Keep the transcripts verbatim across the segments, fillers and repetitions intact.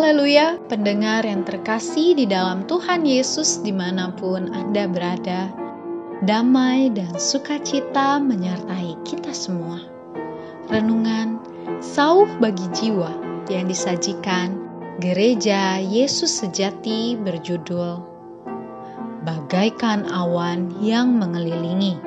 Haleluya, pendengar yang terkasih di dalam Tuhan Yesus dimanapun Anda berada. Damai dan sukacita menyertai kita semua. Renungan Sauh bagi Jiwa yang disajikan Gereja Yesus Sejati berjudul Bagaikan Awan yang Mengelilingi.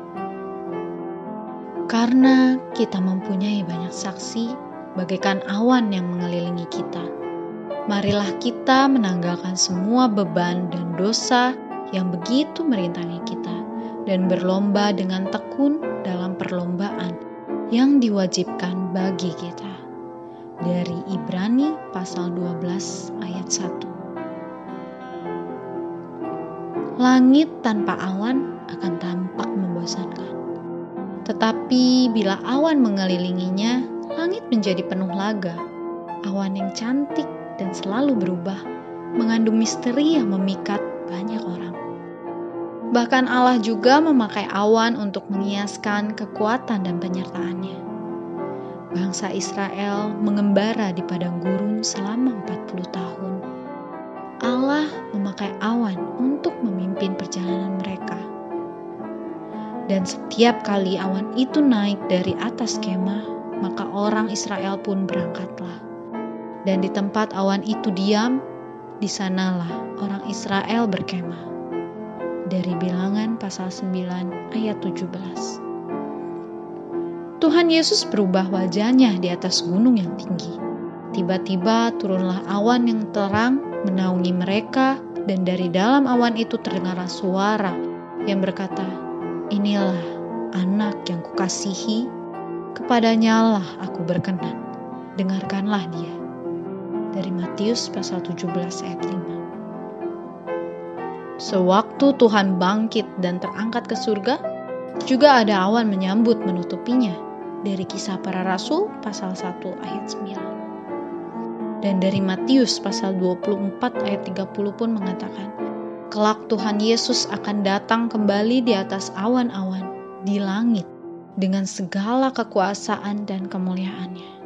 Karena kita mempunyai banyak saksi bagaikan awan yang mengelilingi kita, marilah kita menanggalkan semua beban dan dosa yang begitu merintangi kita dan berlomba dengan tekun dalam perlombaan yang diwajibkan bagi kita. Dari Ibrani pasal dua belas ayat satu. Langit tanpa awan akan tampak membosankan. Tetapi bila awan mengelilinginya, langit menjadi penuh laga. Awan yang cantik dan selalu berubah, mengandung misteri yang memikat banyak orang. Bahkan Allah juga memakai awan untuk menghiaskan kekuatan dan penyertaannya. Bangsa Israel mengembara di padang gurun selama empat puluh tahun. Allah memakai awan untuk memimpin perjalanan mereka. Dan setiap kali awan itu naik dari atas kemah, maka orang Israel pun berangkatlah. Dan di tempat awan itu diam, di sanalah orang Israel berkemah. Dari Bilangan pasal sembilan ayat tujuh belas. Tuhan Yesus berubah wajahnya di atas gunung yang tinggi. Tiba-tiba turunlah awan yang terang menaungi mereka, dan dari dalam awan itu terdengarlah suara yang berkata, "Inilah anak yang kukasihi, kepadanyalah aku berkenan, dengarkanlah dia." Dari Matius pasal tujuh belas ayat lima. Sewaktu Tuhan bangkit dan terangkat ke surga, juga ada awan menyambut menutupinya. Dari Kisah Para Rasul pasal satu ayat sembilan. Dan dari Matius pasal dua puluh empat ayat tiga puluh pun mengatakan, kelak Tuhan Yesus akan datang kembali di atas awan-awan di langit dengan segala kekuasaan dan kemuliaannya.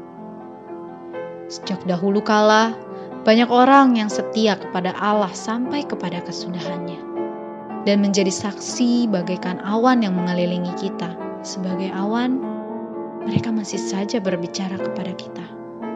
Sejak dahulu kala, banyak orang yang setia kepada Allah sampai kepada kesudahannya, dan menjadi saksi bagaikan awan yang mengelilingi kita. Sebagai awan, mereka masih saja berbicara kepada kita.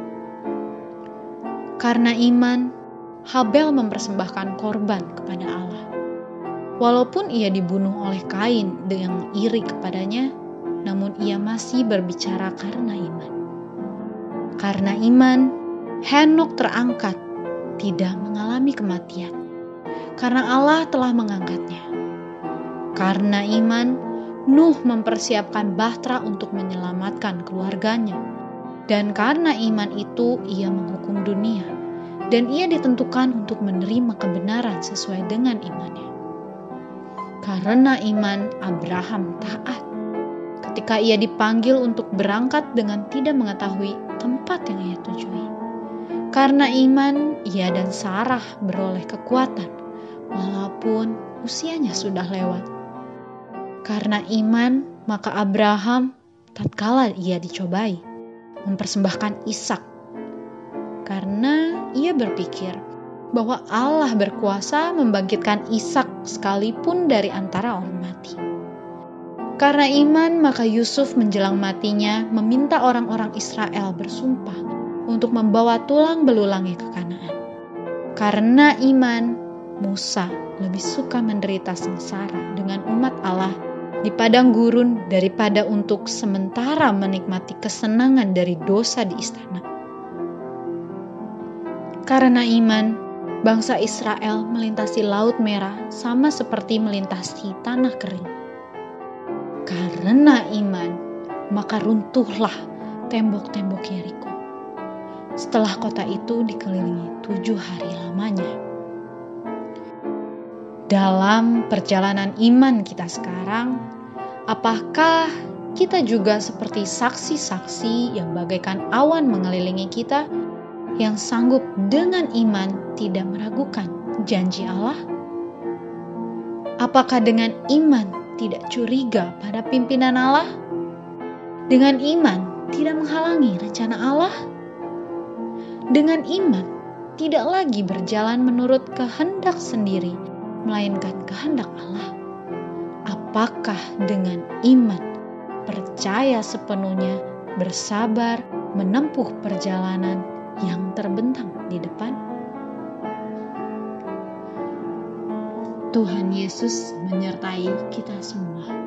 Karena iman, Habel mempersembahkan korban kepada Allah. Walaupun ia dibunuh oleh Kain yang iri kepadanya, namun ia masih berbicara karena iman. Karena iman, Henok terangkat, tidak mengalami kematian, karena Allah telah mengangkatnya. Karena iman, Nuh mempersiapkan bahtera untuk menyelamatkan keluarganya. Dan karena iman itu, ia menghukum dunia, dan ia ditentukan untuk menerima kebenaran sesuai dengan imannya. Karena iman, Abraham taat ketika ia dipanggil untuk berangkat dengan tidak mengetahui tempat yang ia tujui. Karena iman, ia dan Sarah beroleh kekuatan, walaupun usianya sudah lewat. Karena iman, maka Abraham, tatkala ia dicobai, mempersembahkan Ishak. Karena ia berpikir bahwa Allah berkuasa membangkitkan Ishak sekalipun dari antara orang mati. Karena iman, maka Yusuf menjelang matinya meminta orang-orang Israel bersumpah untuk membawa tulang belulangnya ke Kanaan. Karena iman, Musa lebih suka menderita sengsara dengan umat Allah di padang gurun daripada untuk sementara menikmati kesenangan dari dosa di istana. Karena iman, bangsa Israel melintasi Laut Merah sama seperti melintasi tanah kering. Karena iman, maka runtuhlah tembok-tembok Yeriko, setelah kota itu dikelilingi tujuh hari lamanya. Dalam perjalanan iman kita sekarang, apakah kita juga seperti saksi-saksi yang bagaikan awan mengelilingi kita, yang sanggup dengan iman tidak meragukan janji Allah? Apakah dengan iman tidak curiga pada pimpinan Allah? Dengan iman tidak menghalangi rencana Allah? Dengan iman tidak lagi berjalan menurut kehendak sendiri, melainkan kehendak Allah? Apakah dengan iman, percaya sepenuhnya, bersabar, menempuh perjalanan yang terbentang di depan? Tuhan Yesus menyertai kita semua.